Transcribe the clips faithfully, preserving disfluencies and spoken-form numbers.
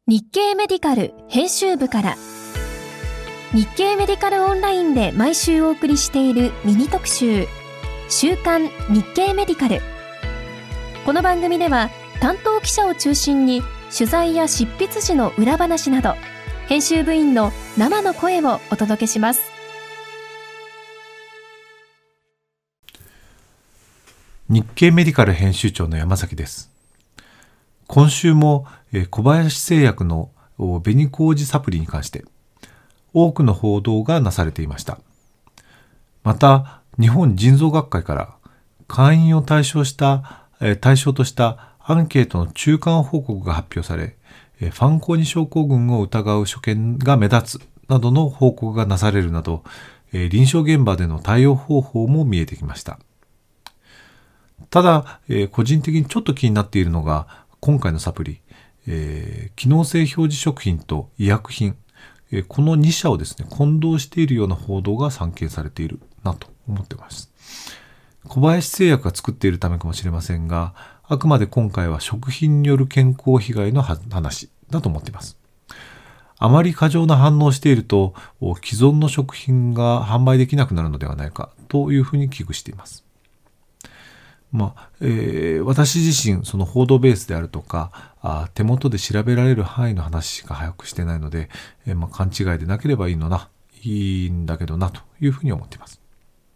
日経メディカル編集部から日経メディカルオンラインで毎週お送りしているミニ特集週刊日経メディカル。この番組では担当記者を中心に取材や執筆時の裏話など編集部員の生の声をお届けします。 日経メディカル編集長の山崎です。今週も小林製薬の紅麹サプリに関して多くの報道がなされていました。また日本腎臓学会から会員を対象した対象としたアンケートの中間報告が発表され、ファンコーニ症候群を疑う所見が目立つなどの報告がなされるなど、臨床現場での対応方法も見えてきました。ただ、個人的にちょっと気になっているのが今回のサプリ、えー、機能性表示食品と医薬品、えー、このに社をですね混同しているような報道が散見されているなと思っています。小林製薬が作っているためかもしれませんが、あくまで今回は食品による健康被害の話だと思っています。あまり過剰な反応をしていると既存の食品が販売できなくなるのではないかというふうに危惧しています。まあえー、私自身その報道ベースであるとかあ手元で調べられる範囲の話しか把握してないので、えーまあ、勘違いでなければいいのないいんだけどなというふうに思っています。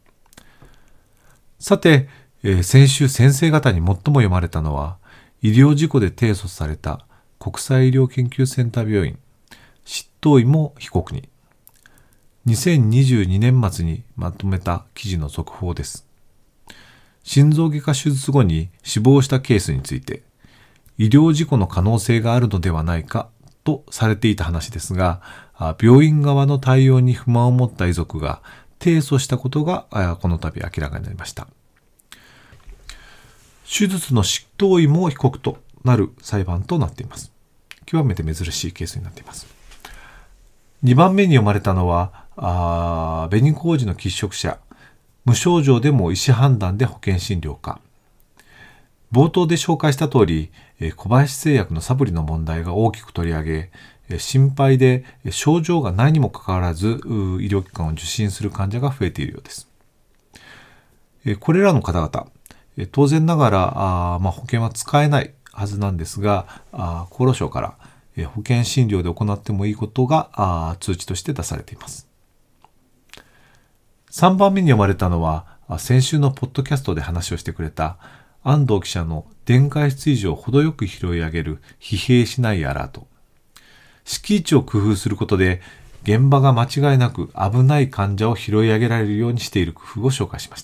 さて、えー、先週先生方に最も読まれたのは医療事故で提訴された国際医療研究センター病院執刀医も被告ににせんにじゅうにねん末にまとめた記事の続報です。心臓外科手術後に死亡したケースについて医療事故の可能性があるのではないかとされていた話ですが、病院側の対応に不満を持った遺族が提訴したことがこの度明らかになりました。手術の執刀医も被告となる裁判となっています。極めて珍しいケースになっています。にばんめに読まれたのはあ紅麹の喫食者、無症状でも医師判断で保険診療か。冒頭で紹介した通り、小林製薬のサプリの問題が大きく取り上げ、心配で症状がないにもかかわらず医療機関を受診する患者が増えているようです。これらの方々、当然ながらあ、まあ、保険は使えないはずなんですが、あ厚労省から保険診療で行ってもいいことがあ通知として出されています。さんばんめに読まれたのは先週のポッドキャストで話をしてくれた安藤記者の電解質異常を程よく拾い上げる疲弊しないアラート。敷地を工夫することで現場が間違いなく危ない患者を拾い上げられるようにしている工夫を紹介しました。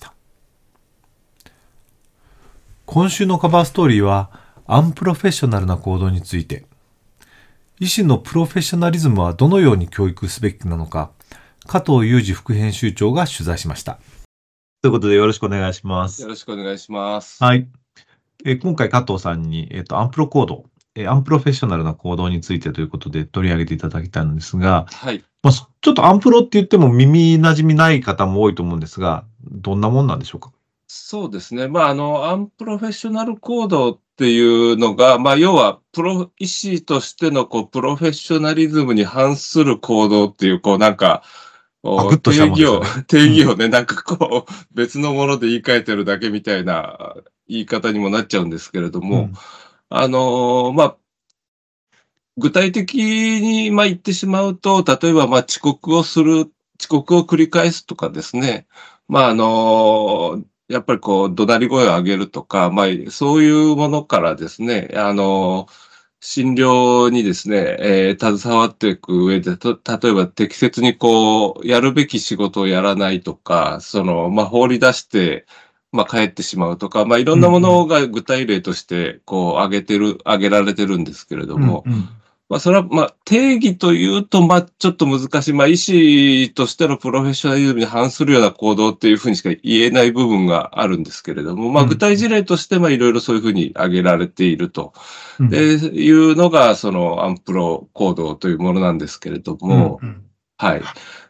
今週のカバーストーリーはアンプロフェッショナルな行動について、医師のプロフェッショナリズムはどのように教育すべきなのか、加藤裕二副編集長が取材しました。ということでよろしくお願いします。 よろしくお願いします。 はい。え今回加藤さんに、えーと、アンプロ行動、えー、アンプロフェッショナルな行動についてということで取り上げていただきたいんですが、 はい。 まあ、ちょっとアンプロって言っても耳馴染みない方も多いと思うんですが、どんなもんなんでしょうか？ そうですね。まあ、あの、アンプロフェッショナル行動っていうのが、まあ、要は、プロ、医師としての、こう、プロフェッショナリズムに反する行動っていう、こう、なんか、定義を、定義をね、なんかこう、別のもので言い換えてるだけみたいな言い方にもなっちゃうんですけれども、うん、あの、まあ、具体的に、まあ、言ってしまうと、例えば、まあ、遅刻をする、遅刻を繰り返すとかですね、まあ、あの、やっぱりこう、怒鳴り声を上げるとか、まあ、そういうものからですね、あの、診療にですね、えー、携わっていく上で、と、例えば適切にこう、やるべき仕事をやらないとか、その、まあ、放り出して、まあ、帰ってしまうとか、まあ、いろんなものが具体例として、こう、挙げてる、挙げられてるんですけれども、うんうん、まあ、それは、まあ、定義というと、まあ、ちょっと難しい。まあ、医師としてのプロフェッショナリズムに反するような行動っていうふうにしか言えない部分があるんですけれども、まあ、具体事例として、まあ、いろいろそういうふうに挙げられていると、うん、でいうのが、その、アンプロ行動というものなんですけれども、うんうん、はい。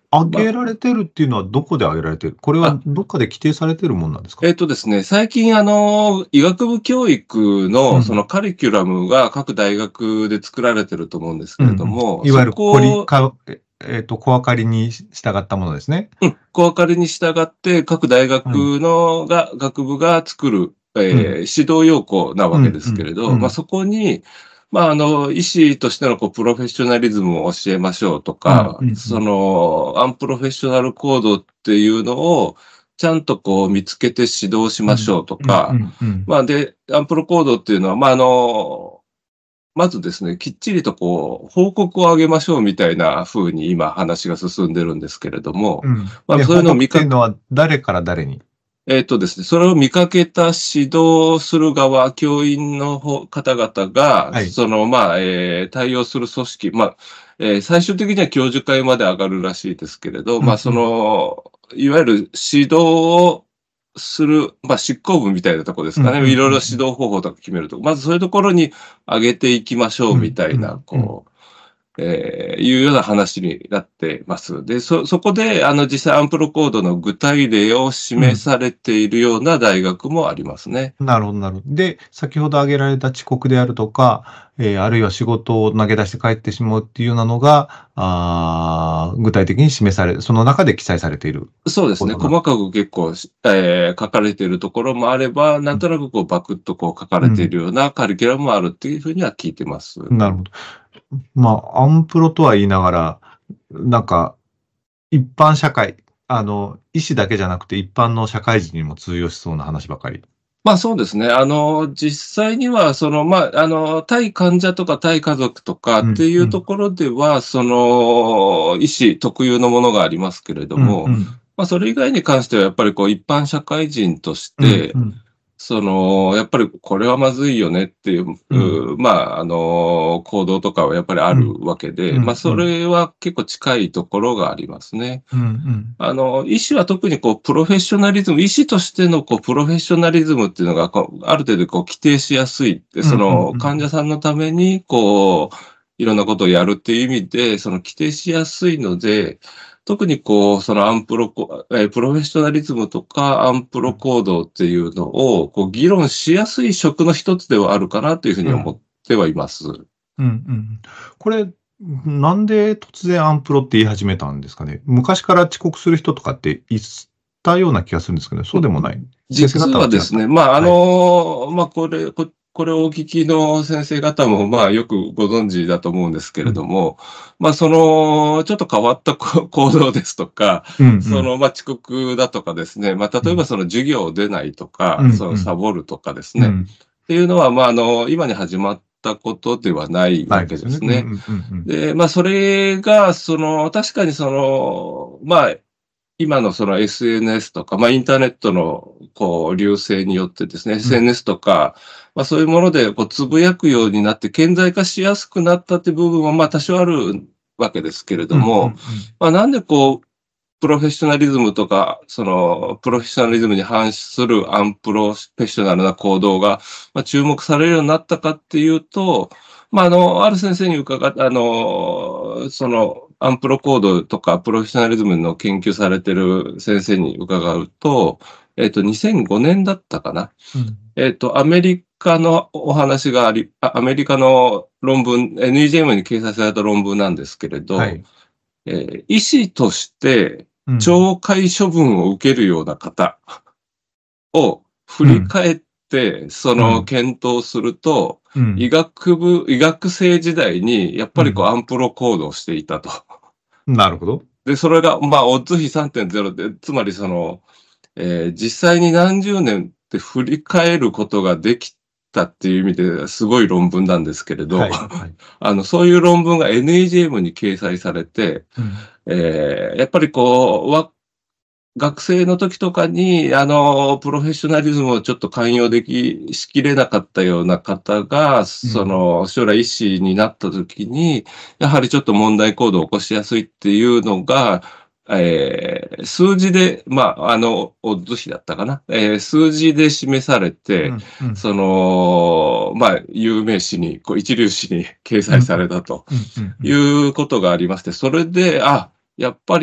挙げられてるっていうのはどこで挙げられてる？これはどっかで規定されてるもんなんですか？ えっとですね、最近あの、医学部教育うのんそのカリキュラムが各大学で作られてると思うんですけれども、 いわゆるそコリ、 こ、 か、ええっと、小分かりに従ったものですね。 うん、小分かりに従って各大学のが、学部が作る、えーうん指導要項なわけですけれど、 うんうんうんまあそこに、まああの、医師としてのこうプロフェッショナリズムを教えましょうとか、 うんうんうんその、アンプロフェッショナルコードっていうのを、ちゃんとこう見つけて指導しましょうとか、 うんうんうんまあで、アンプロコードっていうのは、まああの、まずですね、きっちりとこう、報告を上げましょうみたいな風に今話が進んでるんですけれども、 うんまあで、報告そういうのを見かっていうのは誰から誰に？ えっとですね、それを見かけた指導する側、教員の方方々が、 はいその、まあ、えー対応する組織、まあ、えー最終的には教授会まで上がるらしいですけれど、まあ、その、いわゆる指導をする、まあ、執行部みたいなところですかね。 うんうんうんうんいろいろ指導方法とか決めると。まずそういうところに上げていきましょうみたいな、こう、えーいうような話になってます。で、そ、そこで、あの、実際アンプロコードの具体例を示されているような大学もありますね。 なるほど、なるほど。で、先ほど挙げられた遅刻であるとか、えーあるいは仕事を投げ出して帰ってしまうっていうようなのが、あー具体的に示され、その中で記載されている。 そうですね。 こう細かく結構、えー書かれているところもあれば、なんとなくこう、バクッとこう書かれているようなカリキュラムもあるっていうふうには聞いてます。 なるほど。まあ、アンプロとは言いながら、なんか、一般社会、あの、医師だけじゃなくて一般の社会人にも通用しそうな話ばかり。 まあそうですね。あの、実際には、その、まあ、あの、対患者とか対家族とかっていうところでは、その、医師特有のものがありますけれども、 うんうんまあそれ以外に関しては、やっぱりこう、一般社会人として、 うんうんその、やっぱりこれはまずいよねっていう、 ううまあ、あの、行動とかはやっぱりあるわけで、 うんまあそれは結構近いところがありますね。 うんうんあの、医師は特にこう、プロフェッショナリズム、医師としてのこう、プロフェッショナリズムっていうのがこう、ある程度こう、規定しやすいって、そうんうんの、 うん患者さんのために、こう、いろんなことをやるっていう意味で、その、規定しやすいので、特にこう、そのアンプロコ、えープロフェッショナリズムとかアンプロ行動っていうのを、こう、議論しやすい職の一つではあるかなというふうに思ってはいます。 うんうんこれ、なんで突然アンプロって言い始めたんですかね？昔から遅刻する人とかって言ったような気がするんですけど、そうでもない。 実はですね、まあ、あの、まあ、これ、ここれをお聞きの先生方も、まあ、よくご存知だと思うんですけれども、まあ、その、ちょっと変わったこ行動ですとか、 うんうんその、まあ、遅刻だとかですね、まあ、例えばその授業を出ないとか、 うんその、サボるとかですね、っうんていうのは、まあ、あの、今に始まったことではないわけですね。 うんうんうんで、まあ、それが、その、確かにその、まあ、今のその エスエヌエス とか、まあインターネットのこう流星によってですね、エスエヌエス とか、まあそういうものでこうつぶやくようになって顕在化しやすくなったって部分はまあ多少あるわけですけれども、 うんうんまあなんでこう、プロフェッショナリズムとか、その、プロフェッショナリズムに反するアンプロフェッショナルな行動が、まあ、注目されるようになったかっていうと、まあ、あの、ある先生に伺った、あの、その、アンプロコードとかプロフェッショナリズムの研究されてる先生に伺うと、えっと、にせんごねんだったかな。 うんえっと、アメリカのお話があり、あアメリカの論文、エヌイージェーエム に掲載された論文なんですけれど、 はいえー医師としてうん懲戒処分を受けるような方を振り返って、その検討すると、 うん医学部、医学生時代に、やっぱりこう、アンプロ行動していたと。 なるほど。 で、それが、まあ、オッズ比 さんてんゼロ で、つまりその、えー実際に何十年って振り返ることができたっていう意味ですごい論文なんですけれど、 はいはいあの、そういう論文が エヌイージェーエム に掲載されて、 うんえーやっぱりこう、わ学生の時とかに、あの、プロフェッショナリズムをちょっと寛容でき、しきれなかったような方が、その、将来医師になった時に、やはりちょっと問題行動を起こしやすいっていうのが、えー数字で、まあ、あの、オッズ比だったかな。えー数字で示されて、 うんうんその、まあ、有名誌に、こう一流誌に掲載されたとうんうんいうことがありまして、それで、あ、やっぱり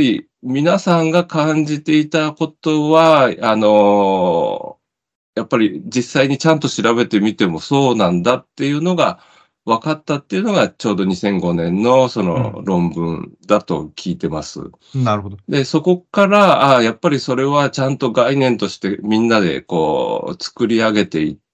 皆さんが感じていたことは、あの、やっぱり実際にちゃんと調べてみてもそうなんだっていうのが分かったっていうのがちょうどにせんごねんのその論文だと聞いてます。 なるほど。 で、そこから、ああ、やっぱりそれはちゃんと概念としてみんなでこう作り上げていって、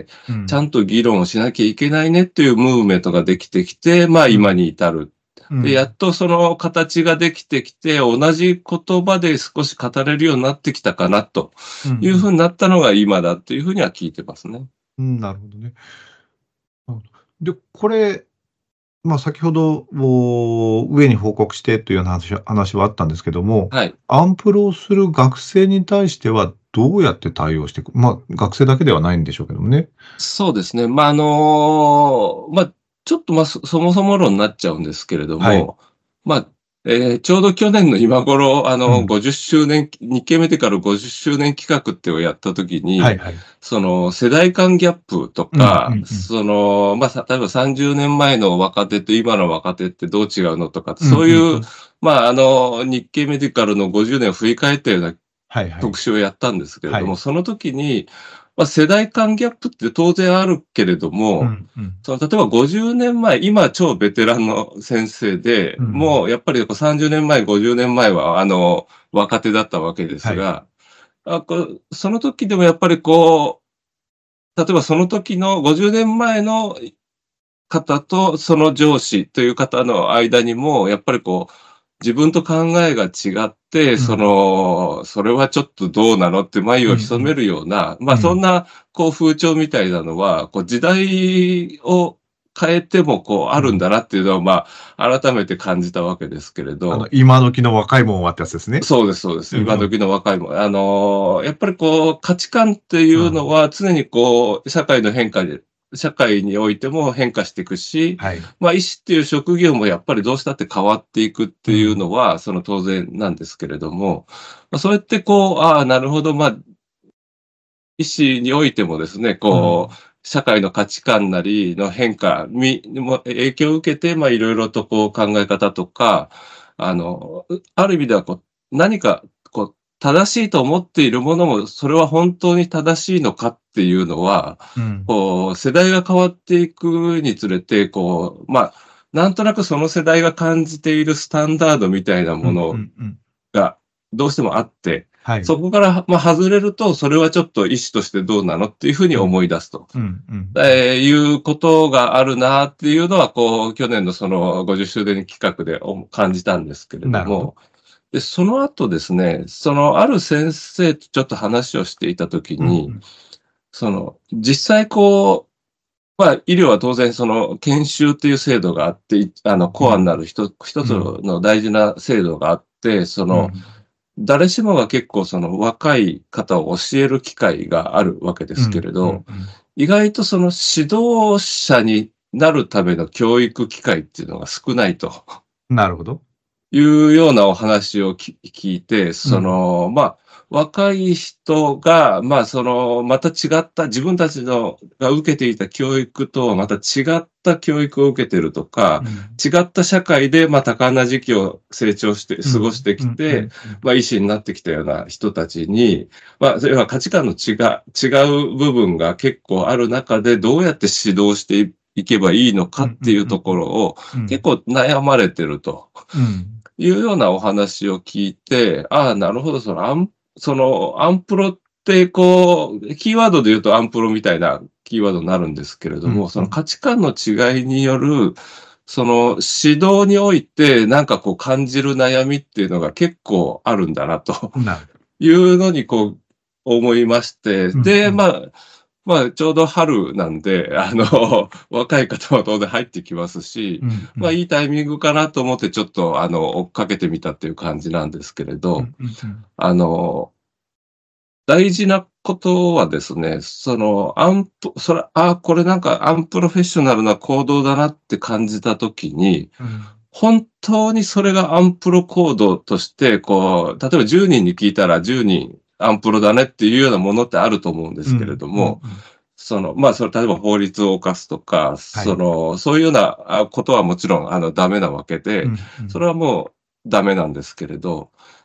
うん、 ちゃんと議論をしなきゃいけないねっていうムーブメントができてきて、まあ今に至る。 うん、 で、やっとその形ができてきて、同じ言葉で少し語れるようになってきたかなというふうになったのが今だというふうには聞いてますね。 うん、なるほどね。で、これ、まあ、先ほど、上に報告してというような話話はあったんですけども、 はい。 アンプロをする学生に対してはどうやって対応していく、まあ、学生だけではないんでしょうけどもね。 そうですね。まあ、あのまあ、ちょっとまあ、そそもそも論になっちゃうんですけれども、 はい。 まあ、えーちょうど去年の今頃、あうの、 ん。 ごじゅっしゅうねん、日経メディカルごじゅっしゅうねん企画っていうのをやったときに、 はいはい。 その世代間ギャップとうんうんか、 うん。 その、まあ、さ例えばさんじゅうねんまえの若手と今の若手ってどう違うのとか、 うんそういう、 うんうん。 まあ、あの、日経メディカルのごじゅうねんを振り返ったようなはいはい。 特集をやったんですけれども、 はい。 その時に、まあ、世代間ギャップって当然あるけれどうも、 んうん。 その例えばごじゅうねんまえ、今超ベテランの先生で、 うん。 もうやっぱりこうさんじゅうねんまえ、ごじゅうねんまえはあの若手だったわけですはい。 が、あこうその時でもやっぱりこう、例えばその時のごじゅうねんまえの方とその上司という方の間にも、やっぱりこう、自分と考えが違って、そうん。 の、それはちょっとどうなのって眉うんうを潜めん。 るような、まあうん。 そんな、こう風潮みたいなのは、こう時代を変えてもこうあうん。 るんだなっていうのは、まあ改めて感じたわけですけれあの、 ど、 今時の若いもんはってやつですね。 そうです、そうです。 うんうん。 今時の若いも、あの、やっぱりこう価値観っていうん。 うのは常にこう社会の変化で、社会においても変化していくし、 はい。 まあ医師っていう職業もやっぱりどうしたって変わっていくっていううん。 のは、その当然なんですけれども、まあ、そうやってこう、ああ、なるほど、まあ、医師においてもですね、こう、 うん。 社会の価値観なりの変化にも影響を受けて、まあ、いろいろとこう考え方とか、あの、うある意味ではこう、何かこう、正しいと思っているものも、それは本当に正しいのかっていうのは、 うん。 こう、世代が変わっていくにつれて、こう、まあ、なんとなくその世代が感じているスタンダードみたいなうんうものんうん。 がどうしてもあって、 はい。 そこから、まあ、外れると、それはちょっと医師としてどうなのっていうふうにうん。 思い出すと、 うんうんうん。 えーいうことがあるなっていうのは、こう、去年のそのごじゅっしゅうねん企画でお感じたんですけれどなるほど。 も、で、その後ですね、そのある先生とちょっと話をしていたときに、 うんうん。 その、実際こう、まあ、医療は当然その研修っていう制度があって、いあの、コアにうん。 なる一一つうん。 の大事な制度があって、その、 うん。 誰しもが結構その若い方を教える機会があるわけですけうん。 れど、 うんうん。 意外とその指導者になるための教育機会っていうのが少ないとなるほど。 いうようなお話をき聞いて、そうん。 の、まあ、若い人が、まあ、その、また違った、自分たちのが受けていた教育とはまた違った教育を受けてるとか、 うん。 違った社会で、まあ、多感な時期を成長して、 うん。 過ごしてうん。うきて、 ん。うん。 まあ、医師になってきたような人たちに、まあ、それは価値観の違う、違う部分が結構ある中で、どうやって指導していけばいいのかうんっていうところを、 うん。 結構悩まれてると。 うん。 いうようなお話を聞いて、ああ、なるほど、そのアン、そのアンプロってこう、キーワードで言うとアンプロみたいなキーワードになるんですけれども、 うん。 その価値観の違いによる、その指導においてなんかこう感じる悩みっていうのが結構あるんだなとなるほど。 いうのにこう思いまして、で、 うんうん。 まあ、まあ、ちょうど春なんで、あの、若い方も当然入ってきますし、まあ、 うんうん。 いいタイミングかなと思って、ちょっと、あの、追っかけてみたっていう感じなんですけれど、 うんうんうん。 あの、大事なことはですね、その、アンプ、それ、あ、これなんかアンプロフェッショナルな行動だなって感じたときに、 うん。 本当にそれがアンプロ行動として、こう、例えばじゅうにんに聞いたらじゅうにんアンプロだねっていうようなものってあると思うんですけれうんども、 うんうん。 その、まあ、それ、例えば法律を犯すとか、 はい。 その、そういうようなあことはもちろん、あの、ダメなわけで、 うんうん。 それはもうダメなんですけれど、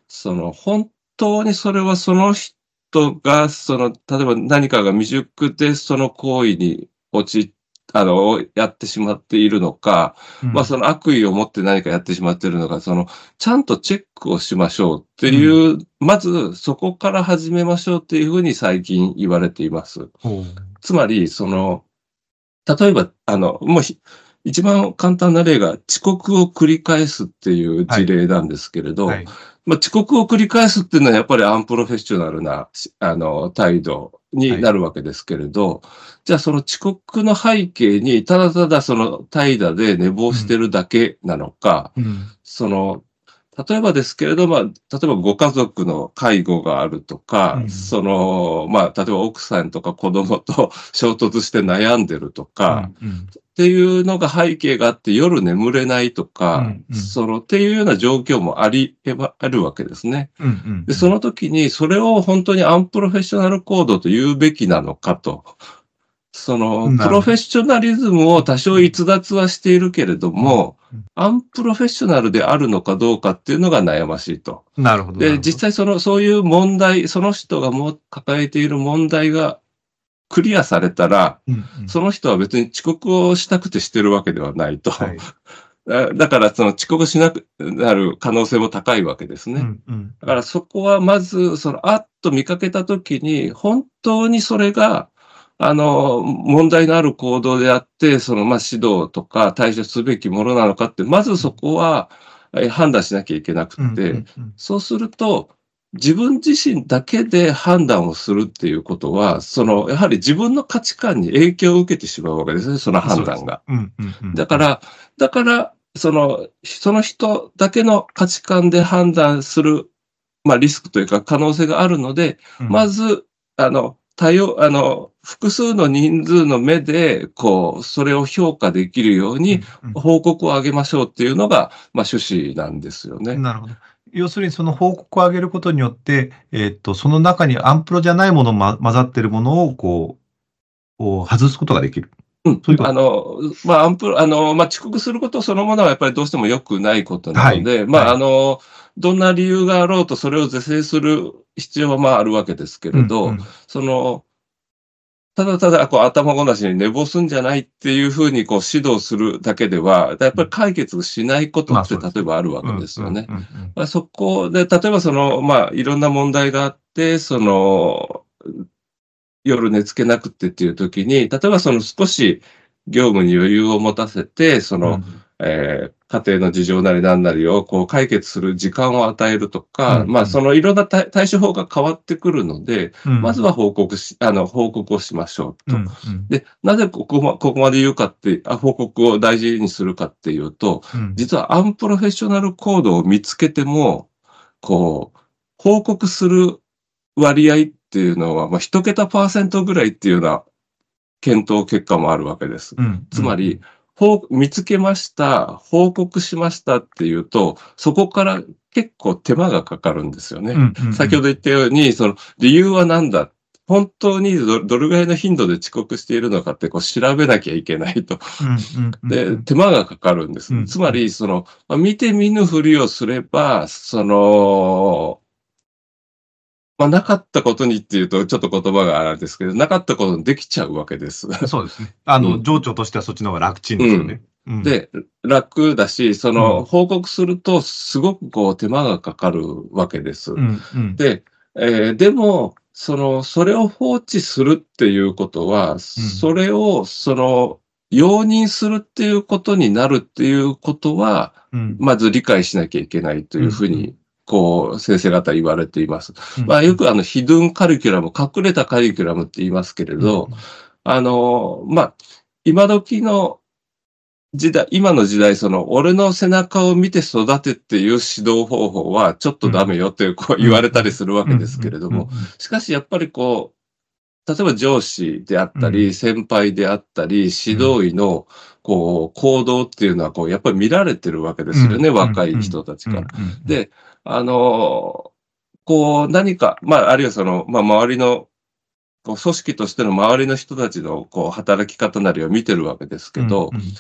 その、本当にそれはその人が、その、例えば何かが未熟でその行為に陥っあの、やってしまっているのか、 うんまあ、その悪意を持って何かやってしまっているのか、その、ちゃんとチェックをしましょうってういう、まずそこから始めましょうっていうふうに最近言われています。 ほうつまり、その、例えば、あの、もうひ、一番簡単な例が遅刻を繰り返すっていう事例なんですけれど、 はい。 まあ、遅刻を繰り返すっていうのはやっぱりアンプロフェッショナルな、しあの、態度になるわけですけれど、じゃあその遅刻の背景に、ただただその怠惰で寝坊してるだけなのか、 うん。 その、例えばですけれど、まあ、例えばご家族の介護があるとか、 うんその、まあ、例えば奥さんとか子供と衝突して悩んでるとか、 うんうんっていうのが背景があって夜眠れないとか、 うんうんその、っていうような状況もあり、えばあるわけですね。 うんうんで、その時にそれを本当にアンプロフェッショナルコードと言うべきなのかと。その、プなるほどロフェッショナリズムを多少逸脱はしているけれども、 うんアンプロフェッショナルであるのかどうかっていうのが悩ましいと。 なるほど。なるで、 ほど実際その、そういう問題、その人がもう抱えている問題がクリアされたら、 うんうんその人は別に遅刻をしたくてしてるわけではないと。 はい。 だだから、その遅刻しなくなる可能性も高いわけですうね。 んうんだからそこはまず、その、あっと見かけたときに、本当にそれが、あの、問題のある行動であって、その、まあ、指導とか対処すべきものなのかって、まずそこはえ判断しなきゃいけなくうんうんて、 うんそうすると、自分自身だけで判断をするっていうことは、その、やはり自分の価値観に影響を受けてしまうわけですね、その判断が。 うんうんうんだから、だから、その、その人だけの価値観で判断する、まあ、リスクというか可能性があるので、 うんまず、あの、多様、あの、複数の人数の目で、こう、それを評価できるように、 うん報告を上げましょうっていうのが、まあ、趣旨なんですよね。 うんなるほど。要するにその報告を上げることによって、えーっと、その中にアンプロじゃないものま混ざってるものをこう、こう外すことができる。 うん。 そういうことあの、まあ、アンプ、あの、まあ、遅刻することそのものはやっぱりどうしても良くないことなので、まあ、 はいはいあの、どんな理由があろうとそれを是正する必要はまああるわけですけれど、 うんうんその、ただただこう頭ごなしに寝坊すんじゃないっていうふうにこう指導するだけでは、やっぱり解決しないことってまあそうです例えばあるわけですよね。 うんうんうんまあ、そこで、例えばその、まあ、いろんな問題があって、その、夜寝つけなくてっていう時に、例えばその少し業務に余裕を持たせて、その、 うんえー家庭の事情なりなんなりをこう解決する時間を与えるとか、 うんまあそのいろんな対対処法が変わってくるので、 うんまずは報告し、あの、報告をしましょうと。 うんうんで、なぜここま、ここまで言うかって、あ、報告を大事にするかっていうと、 うん実はアンプロフェッショナルコードを見つけても、こう、報告する割合っていうのは、まあ、一桁パーセントぐらいっていうような検討結果もあるわけです。 うんつまり、報見つけました、報告しましたっていうと、そこから結構手間がかかるんですよね。 うんうんうん先ほど言ったように、その理由は何だ、本当にどどれぐらいの頻度で遅刻しているのかってこう調べなきゃいけないと。 うんうんうんで、手間がかかるんです。 うんつまり、その、まあ見て見ぬふりをすれば、その、まあ、なかったことにっていうと、ちょっと言葉があれですけど、なかったことにできちゃうわけです。 そうですね。あの、 うん情緒としてはそっちの方が楽ちんですよね。うん、 で、楽だし、その、 うん報告すると、すごくこう、手間がかかるわけです。 うんうんで、えーでも、その、それを放置するっていうことは、それを、その、容認するっていうことになるっていうことは、 うんまず理解しなきゃいけないというふううんうに、こう、先生方言われています。 うんまあ、よくあの、ヒドゥンカリキュラム、隠れたカリキュラムって言いますけれど、あの、まあ、今時の時代、今の時代、その、俺の背中を見て育てっていう指導方法はちょっとダメよってこう言われたりするわけですけれども、しかしやっぱりこう、例えば上司であったり、 うん先輩であったり、指導医の、こう、行動っていうのは、こう、やっぱり見られてるわけですよね、若い人たちから。で、あの、こう、何か、まあ、あるいはその、まあ、周りの、こう組織としての周りの人たちの、こう、働き方なりを見てるわけですけど、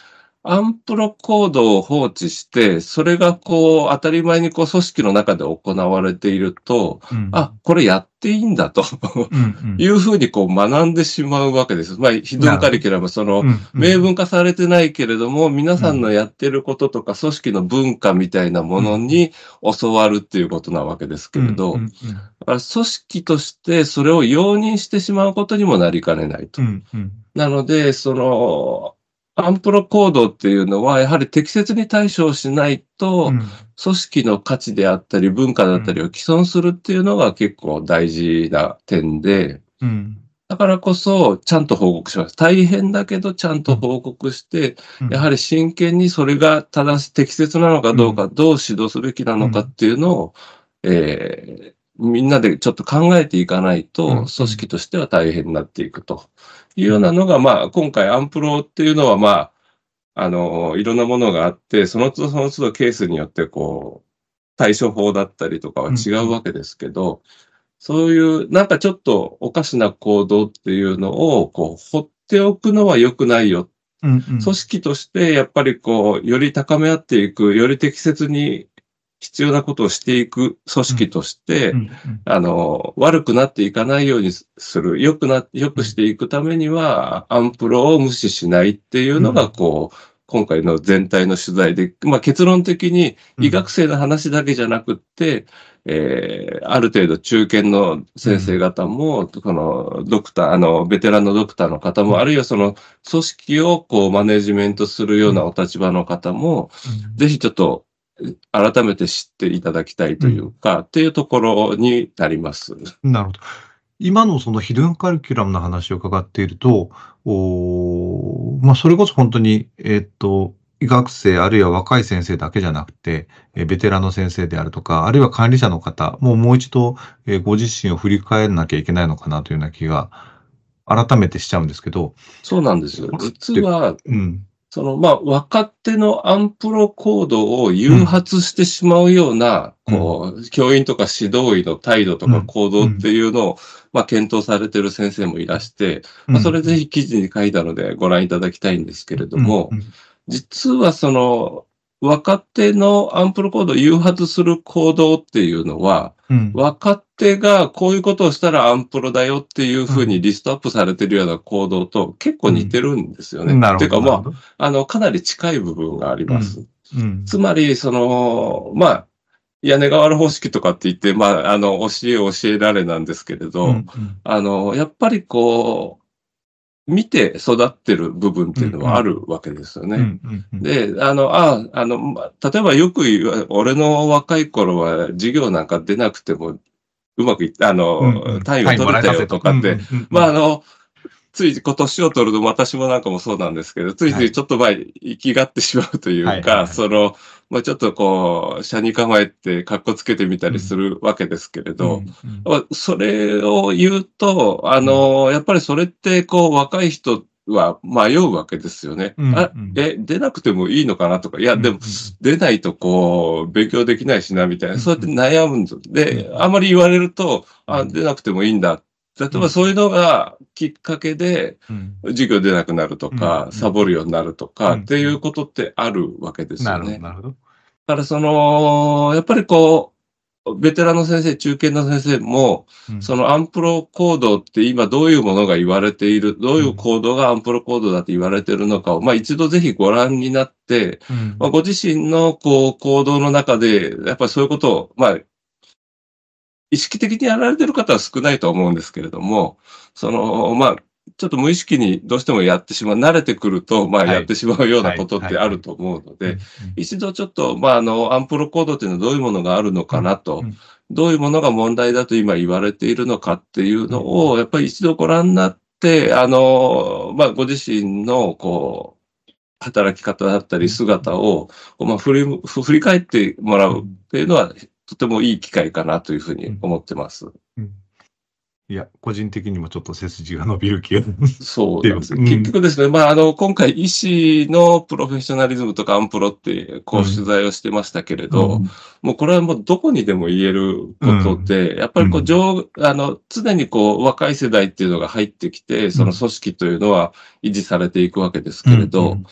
アンプロコードを放置して、それがこう、当たり前にこう、組織の中で行われていると、うん、あ、これやっていいんだとうん、いうふうにこう、学んでしまうわけです。まあ、ヒドゥンカリキュラム、その、明文化されてないけれども、皆さんのやってることとか、組織の文化みたいなものに教わるっていうことなわけですけれど、だから組織としてそれを容認してしまうことにもなりかねないと。うんうん、なので、その、アンプロコードっていうのは、やはり適切に対処しないと、組織の価値であったり、文化だったりを毀損するっていうのが結構大事な点で、うん、だからこそ、ちゃんと報告します。大変だけど、ちゃんと報告して、うん、やはり真剣にそれが正し、適切なのかどうか、うん、どう指導すべきなのかっていうのを、えーみんなでちょっと考えていかないと、組織としては大変になっていくというようなのが、まあ、今回アンプロっていうのは、まあ、あの、いろんなものがあって、その都度その都度ケースによって、こう、対処法だったりとかは違うわけですけど、そういう、なんかちょっとおかしな行動っていうのを、こう、放っておくのは良くないよ。組織として、やっぱりこう、より高め合っていく、より適切に必要なことをしていく組織として、うんうんうん、あの、悪くなっていかないようにする、良くな、良くしていくためには、アンプロを無視しないっていうのが、こう、今回の全体の取材で、まあ結論的に医学生の話だけじゃなくって、うん、えー、ある程度中堅の先生方も、うん、このドクター、あの、ベテランのドクターの方も、うん、あるいはその組織をこうマネジメントするようなお立場の方も、うん、ぜひちょっと、改めて知っていただきたいというか、うん、っていうところになります。 なるほど。今のそのヒドゥンカリキュラムの話を伺っていると、おまあ、それこそ本当に、えー、っと、医学生あるいは若い先生だけじゃなくて、えベテランの先生であるとか、あるいは管理者の方ももう一度、えー、ご自身を振り返らなきゃいけないのかなというような気が改めてしちゃうんですけど。 そうなんですよ。実は、うんその、まあ、若手のアンプロコードを誘発してしまうような、うん、こう、教員とか指導医の態度とか行動っていうのを、うん、まあ、検討されている先生もいらして、うん、まあ、それぜひ記事に書いたのでご覧いただきたいんですけれども、うん、実はその、若手のアンプロコードを誘発する行動っていうのは、うん、若手がこういうことをしたらアンプロだよっていうふうにリストアップされてるような行動と結構似てるんですよね。うん、なるほど。ていうかまあ、あの、かなり近い部分があります。うんうん、つまり、その、まあ、屋根瓦方式とかって言って、まあ、あの、教えを教えられなんですけれど、うんうん、あの、やっぱりこう、見て育ってる部分っていうのはあるわけですよね。うんうんうん、で、あの、あ、あの、例えばよく言う、俺の若い頃は授業なんか出なくてもうまくいった、あの、うんうん、単位が取れたよとかって、まあ、あの、つい今年を取ると私もなんかもそうなんですけど、ついついちょっと前に生きがってしまうというか、はいはいはい、その、まあ、ちょっとこう、車に構えて格好つけてみたりするわけですけれど、うんうん、それを言うと、あの、やっぱりそれってこう、若い人は迷うわけですよね。うんうん、あえ、出なくてもいいのかなとか、いや、でも、出ないとこう、勉強できないしな、みたいな、そうやって悩むんです。で、あまり言われると、あ、出なくてもいいんだ。例えばそういうのがきっかけで、授業出なくなるとか、サボるようになるとか、っていうことってあるわけですよね。なるほど。だからその、やっぱりこう、ベテランの先生、中堅の先生も、そのアンプロコードって今どういうものが言われている、どういう行動がアンプロコードだと言われているのかを、まあ一度ぜひご覧になって、まあご自身のこう行動の中で、やっぱりそういうことを、まあ、意識的にやられてる方は少ないと思うんですけれども、その、まあ、ちょっと無意識にどうしてもやってしまう、慣れてくると、まあ、やってしまうようなことってあると思うので、一度ちょっと、まあ、あの、アンプロコードっていうのはどういうものがあるのかなと、うんうん、どういうものが問題だと今言われているのかっていうのを、やっぱり一度ご覧になって、あの、まあ、ご自身の、こう、働き方だったり姿を、まあ、振り、振り返ってもらうっていうのは、とてもいい機会かなというふうに思ってます。うんうん、 いや、個人的にもちょっと背筋が伸びる気が。 そうなんです。うん、結局ですね、まあ、あの、今回医師のプロフェッショナリズムとかアンプロって、こう取材をしてましたけれど、うん、もうこれはもうどこにでも言えることで、うん、やっぱりこう、上、あの、常にこう、若い世代っていうのが入ってきて、その組織というのは維持されていくわけですけれど、うんうん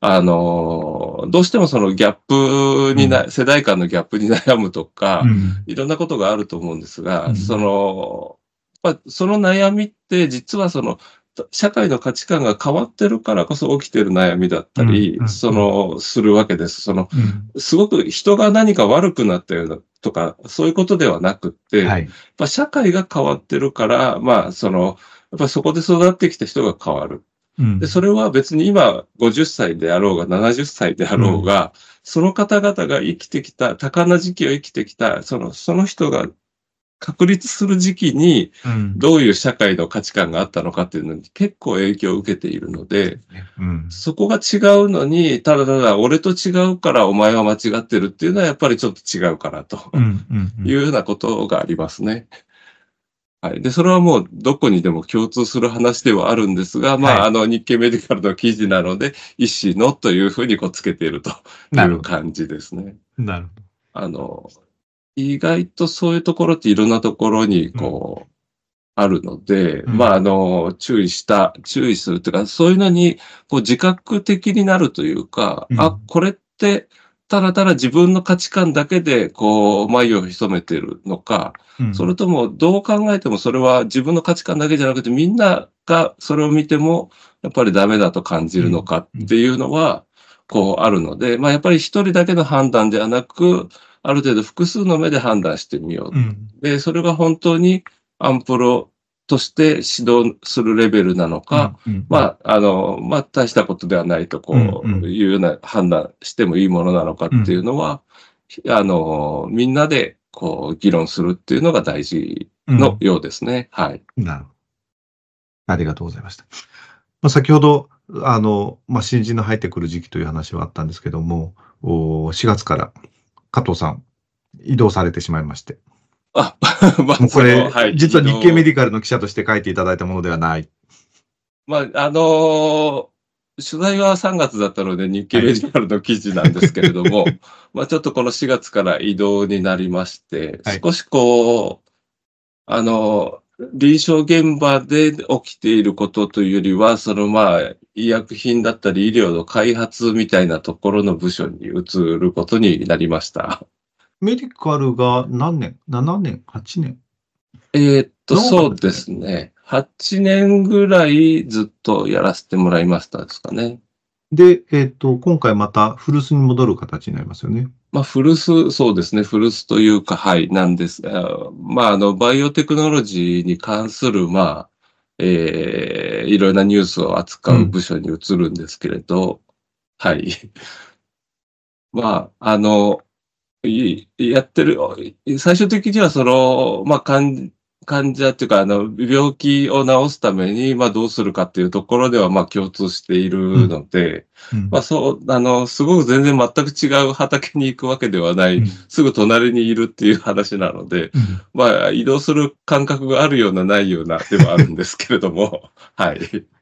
あの、どうしてもそのギャップにな、 うん世代間のギャップに悩むとか、 うんいろんなことがあると思うんですが、 うんその、まあ、その悩みって実はその、社会の価値観が変わってるからこそ起きてる悩みだったり、 うんその、するわけです。その、 うんすごく人が何か悪くなったようなとか、そういうことではなくって、やっはい。 ぱ社会が変わってるから、まあ、その、やっぱそこで育ってきた人が変わる。 うんで、それは別に今ごじゅっさいであろうがななじゅっさいであろうが、その方々が生きてきた、多感な時期を生きてきた、その、その人が確立する時期に、 うんどういう社会の価値観があったのかっていうのに結構影響を受けているので、 うんそこが違うのに、ただただ俺と違うからお前は間違ってるっていうのはやっぱりちょっと違うかなとうんうんうんいうようなことがありますね。はい。で、それはもうどこにでも共通する話ではあるんですが、まあ、 はいあの、日経メディカルの記事なので、医師のというふうにこうつけているというなるほど。 感じですね。 なるほあの、意外とそういうところっていろんなところにこう、あるので、 うんまあ、あの、注意した、注意するというか、そういうのにこう自覚的になるというか、 うんあ、これってただただ自分の価値観だけでこう、眉を潜めてるのか、 うんそれとも、どう考えてもそれは自分の価値観だけじゃなくて、みんながそれを見ても、やっぱりダメだと感じるのかっていうのは、こうあるので、まあやっぱり一人だけの判断ではなく、ある程度複数の目で判断してみよう。 うんで、それが本当にアンプロとして指導するレベルなのか、 うんまあ、あの、まあ大したことではないとこうんうんういうような判断してもいいものなのかっていうのは、あの、みんなでこう議論するっていうのが大事のようですね。はい。 なるほど。ありがとうございました。まあ、先ほど、あの、まあ、新人の入ってくる時期という話はあったんですけども、おしがつから加藤さん、移動されてしまいまして。 あ、まあ、 もうこれ、 そのはい。 実は日経メディィカルの記者として書いていただいたものではない。 まあ、あの取材はさんがつだったので日経メディカルの記事なんですけれども、まあちょっとこのしがつから移動になりまして、 はい少しこう、あの、臨床現場で起きていることというよりは、そのまあ、医薬品だったり医療の開発みたいなところの部署に移ることになりました。 メディカルが何年 ?なな 年 ?はち 年えーっと、 長かそうでったですすね。はちねんぐらいずっとやらせてもらいましたですかね。 で、えっと、今回また古巣に戻る形になりますよね。 まあ、古巣、そうですね。古巣というか、はい、なんですが、まあ、あの、バイオテクノロジーに関する、まあ、えー、いろいろなニュースを扱う部署に移るんですけれど、はい。まあ、あの、いやってる、最終的にはその、まあ、患患者っていうか、あの、病気を治すために、まあ、どうするかっていうところでは、まあ、共通しているので、 うんまあ、そう、あの、すごく全然全く違う畑に行くわけではない、 うんすぐ隣にいるっていう話なので、 うんまあ、移動する感覚があるような、ないようなではあるんですけれども、はい。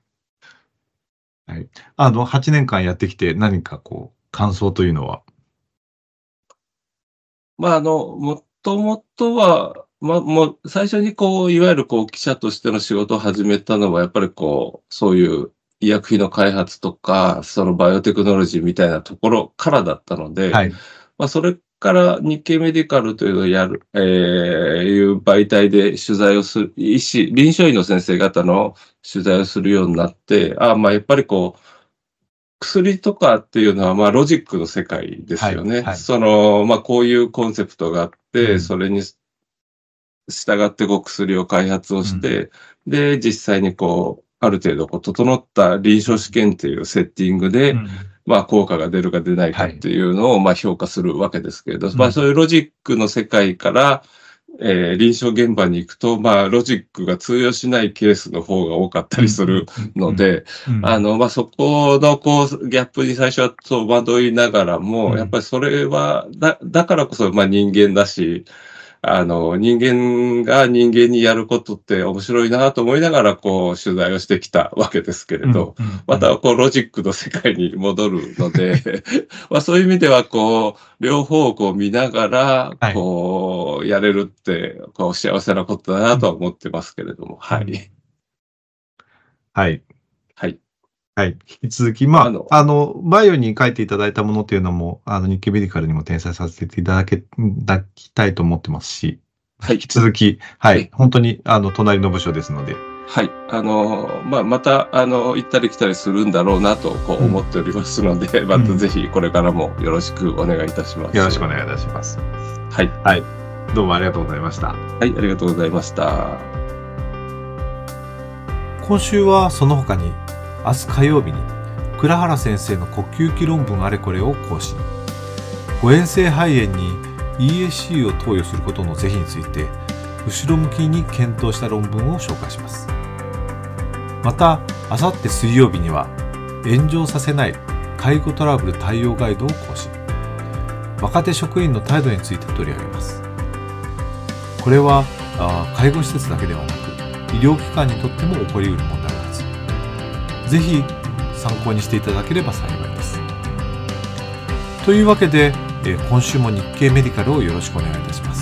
はい。あの、はちねんかんやってきて何かこう、感想というのは。 まあ、あの、もともとは、まあ、もう、最初にこう、いわゆるこう、記者としての仕事を始めたのは、やっぱりこう、そういう医薬品の開発とか、そのバイオテクノロジーみたいなところからだったので、 はい。 まあ、それから日経メディカルというのをやる、えー、いう媒体で取材をする、医師、臨床医の先生方の取材をするようになって、あまあ、やっぱりこう、薬とかっていうのは、まあ、ロジックの世界ですよね。 はいはいその、まあ、こういうコンセプトがあって、 うんそれに従ってこう薬を開発をして、で、実際にこう、ある程度こう整った臨床試験っていうセッティングで、 うんまあ、効果が出るか出ないかっていうのを、まあ、評価するわけですけれど、まあ、そういうロジックの世界から、えー臨床現場に行くと、まあ、ロジックが通用しないケースの方が多かったりするので、 うんあの、まあ、そこの、こう、ギャップに最初は戸惑いながらも、 うんやっぱりそれは、だ、だからこそ、まあ、人間だし、あの、人間が人間にやることって面白いなと思いながら、こう、取材をしてきたわけですけれど、 うんうんまた、こう、ロジックの世界に戻るので、まあ、そういう意味では、こう、両方をこう見ながらはい、 こう、やれるって、こう、幸せなことだなとは思ってますけれども、はい。 はい。 はい。 はい。引き続き、まあ、 あのあの、バイオに書いていただいたものっていうのも、あの、日経メディカルにも転載させていただけ、いただきたいと思ってますし、 はい引き続き、はえい。本当に、あの、隣の部署ですので、 はい。あの、まあ、また、あの、行ったり来たりするんだろうなと、こう、思っておりますので、またぜひ、これからもよろしくお願いいたします。 よろしくお願いいたします。 はい。 はい。どうもありがとうございました。 はい、ありがとうございました。 今週はその他に、明日火曜日に、倉原先生の呼吸器論文あれこれを更新。誤嚥性肺炎に イーエーシー を投与することの是非について、後ろ向きに検討した論文を紹介します。また、あさって水曜日には、炎上させない介護トラブル対応ガイドを更新。若手職員の態度について取り上げます。これはあ介護施設だけではなく、医療機関にとっても起こりうる問題です。ぜひ参考にしていただければ幸いです。というわけで、えー、今週も日経メディカルをよろしくお願いいたします。